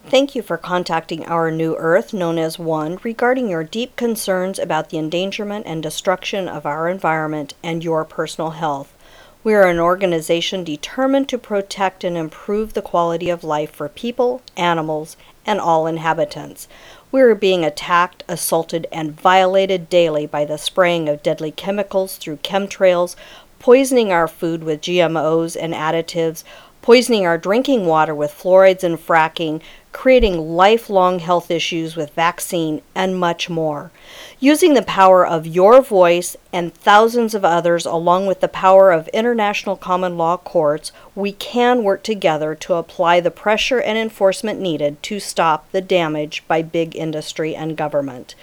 Thank you for contacting Our New Earth, known as ONE, regarding your deep concerns about the endangerment and destruction of our environment and your personal health. We are an organization determined to protect and improve the quality of life for people, animals, and all inhabitants. We are being attacked, assaulted, and violated daily by the spraying of deadly chemicals through chemtrails, poisoning our food with GMOs and additives, poisoning our drinking water with fluorides and fracking, creating lifelong health issues with vaccine, and much more. Using the power of your voice and thousands of others, along with the power of international common law courts, we can work together to apply the pressure and enforcement needed to stop the damage by big industry and government.